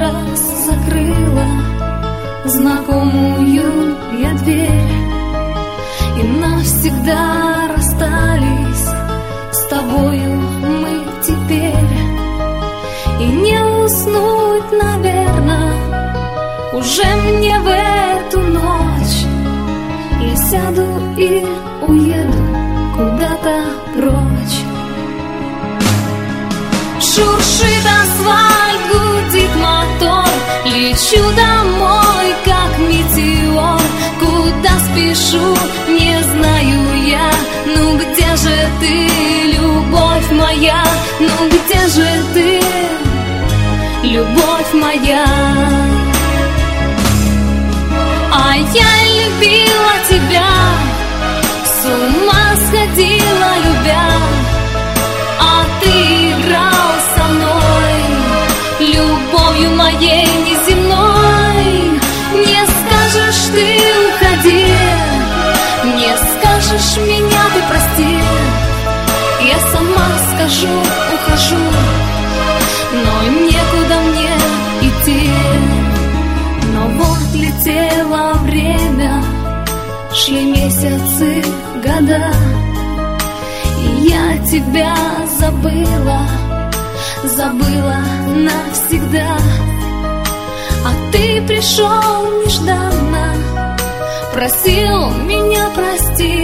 раз закрыла знакомую я дверь, и навсегда расстались с тобою мы теперь. И не уснуть, наверно, уже мне в эту ночь. Я сяду и уеду куда-то прочь. Шуршит асфальт, гудит мотор, лечу домой, как метеор. Куда спешу, не знаю я. Ну где же ты, любовь моя? Ну где же ты, любовь моя? А я любила тебя, с ума сходила, любя. А ты играл со мной, любовью моей неземной. Не скажешь ты, уходи, не скажешь меня ты прости. Я сама скажу, ухожу, но некуда мне идти. Но вот летело время, шли месяцы, года, и я тебя забыла, забыла навсегда. А ты пришел нежданно, просил меня прости.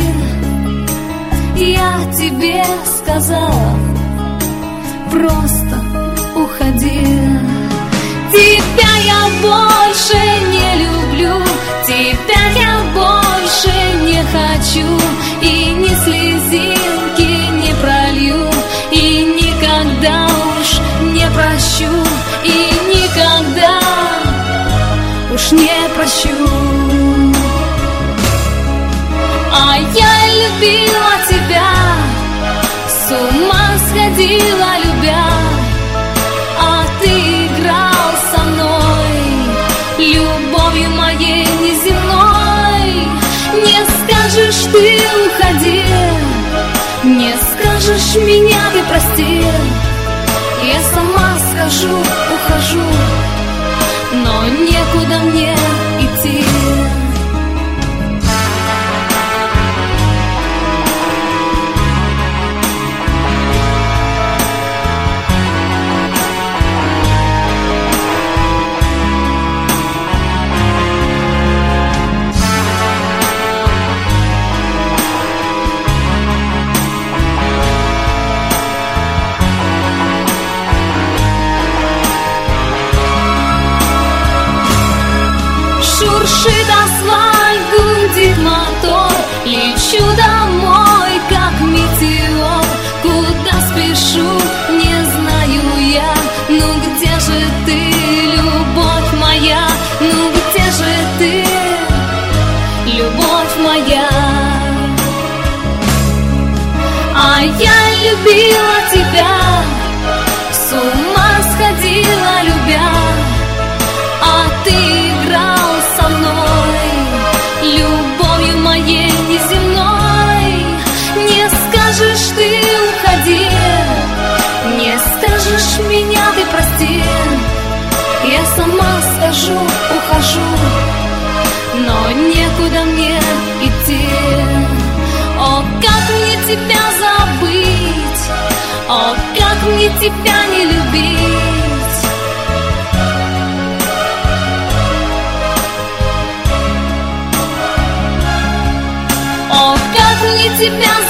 Я тебе сказала, просто уходи. Тебя я больше не люблю, тебя я больше не хочу, и ни слезинки не пролью, и никогда уж не прощу, и никогда уж не прощу. А я любила тебя, с ума сходила, любя. А ты играл со мной, любовью моей неземной. Не скажешь ты, уходи, не скажешь меня ты прости. Я сама скажу, ухожу, но некуда мне идти. Шуршит асфальт, гудит мотор, лечу домой, как метеор. Куда спешу, не знаю я. Ну где же ты, любовь моя? Ну где же ты, любовь моя? А я любила тебя, с ума сходила, любя. А ты играл со мной, любовью моей неземной. Не скажешь ты, уходи, не скажешь меня ты прости. Я сама скажу, ухожу, но некуда мне идти. О, как мне тебя забыть, о, как мне тебя не любить. О, как мне тебя